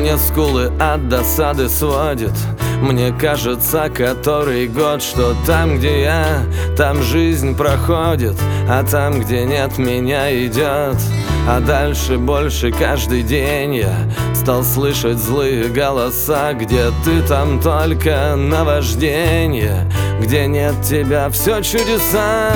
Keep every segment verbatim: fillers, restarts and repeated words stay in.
Мне скулы от досады сводит. Мне кажется, который год, что там, где я, там жизнь проходит, а там, где нет, меня идет. А дальше больше каждый день я стал слышать злые голоса. Где ты, там только наваждение, где нет тебя, все чудеса.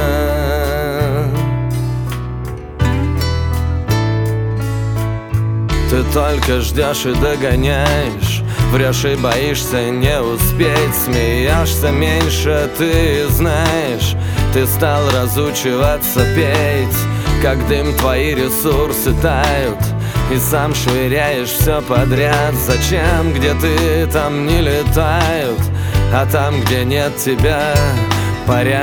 Ты только ждешь и догоняешь, врешь и боишься не успеть, смеешься меньше, ты знаешь. Ты стал разучиваться петь, как дым твои ресурсы тают, и сам швыряешь все подряд. Зачем, где ты, там не летают, а там, где нет тебя, парят.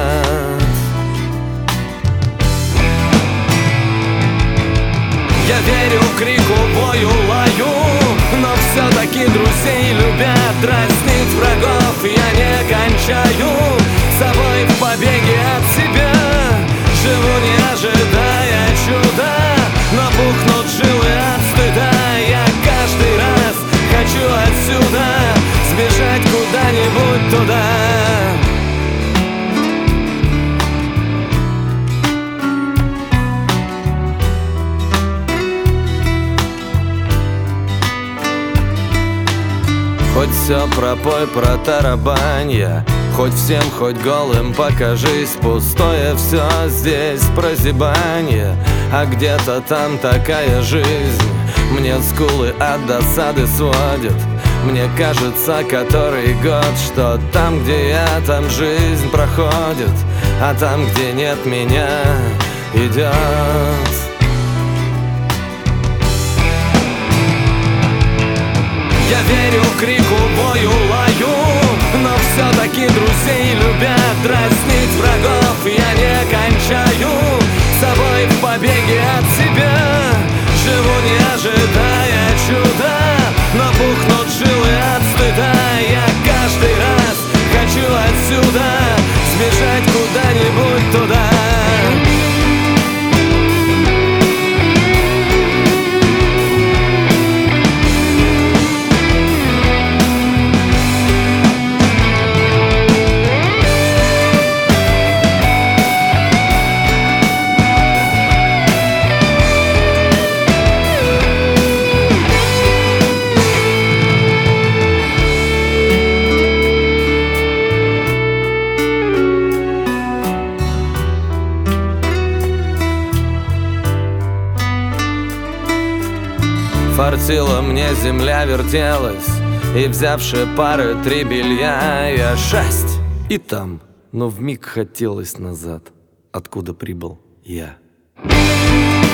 Я верю крику, бою, лаю, но все-таки друзей любят дразнить врагов. Я не кончаю собой в побеге от себя. Живу, не ожидая чуда, но пухнут жилы от стыда. Я каждый раз хочу отсюда сбежать куда-нибудь туда. Хоть все пропой, протарабанья, хоть всем, хоть голым покажись. Пустое все здесь прозябанье, а где-то там такая жизнь. Мне скулы от досады сводит. Мне кажется, который год, что там, где я, там жизнь проходит, а там, где нет меня, идет. Я верю крику, бою, лаю, но все-таки друзей любят дразнить врагов. Я не кончаю собой в побеге от себя. Живу, не ожидая чуда, но пухнут жилы от стыда. Я каждый раз хочу отсюда сбежать куда-нибудь туда. Фартила мне земля вертелась, и взявши пары три белья, я шесть и там, но вмиг хотелось назад, откуда прибыл я.